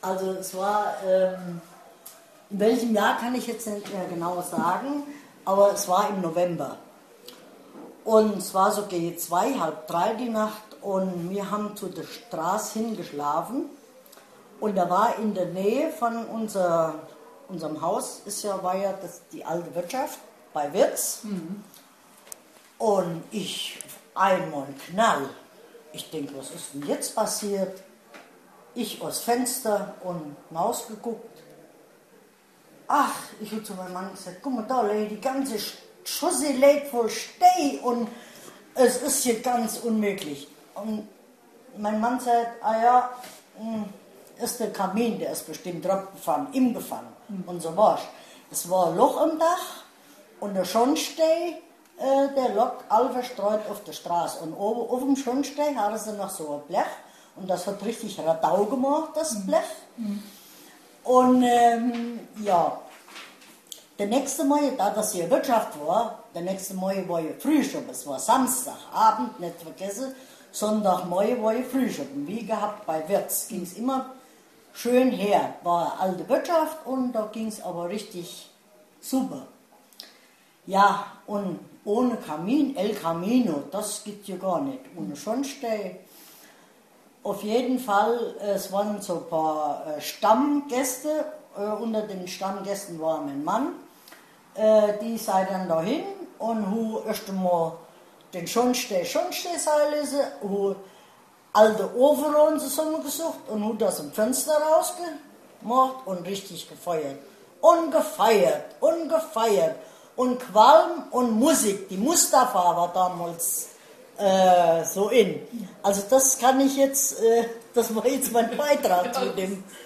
Also es war, in welchem Jahr kann ich jetzt nicht mehr genau sagen, aber es war im November. Und es war so gegen 2, halb 3 die Nacht und wir haben zu der Straße hingeschlafen. Und da war in der Nähe von unserem Haus, war ja die alte Wirtschaft bei Wirz. Mhm. Und ich, einmal Knall. Ich denke, was ist denn jetzt passiert? Ich aus Fenster und rausgeguckt. Ach, ich habe zu meinem Mann gesagt, guck mal da, die ganze Chaussee lädt voll Steh und es ist hier ganz unmöglich. Und mein Mann sagt, ah ja, ist der Kamin, der ist bestimmt abgefahren, ihm gefangen. Und so war's. Es war ein Loch im Dach und der Schornstein, der lag all verstreut auf der Straße. Und oben auf dem Schornstein hatten sie noch so ein Blech und das hat richtig Radau gemacht, das Blech. Und ja, der nächste Mal, da das hier Wirtschaft war, der nächste Mal war ja Frühschoppen. Es war Samstagabend, nicht vergessen. Sonntagmorgen war ja Frühschoppen. Wie gehabt bei Wirz. Ging es immer schön her. War eine alte Wirtschaft und da ging es aber richtig super. Ja, und ohne Kamin, El Camino, das geht ja gar nicht. Ohne Schornstein. Auf jeden Fall, es waren so ein paar Stammgäste. Unter den Stammgästen war mein Mann. Die sei dann dahin und hu erst einmal den Schornstein sein lassen, hu alte Overalls zusammengesucht und hu das im Fenster rausgemacht und richtig gefeiert. Und gefeiert und gefeiert. Und Qualm und Musik. Die Mustafa war damals so in. Also das kann ich jetzt, das war jetzt mein Beitrag zu dem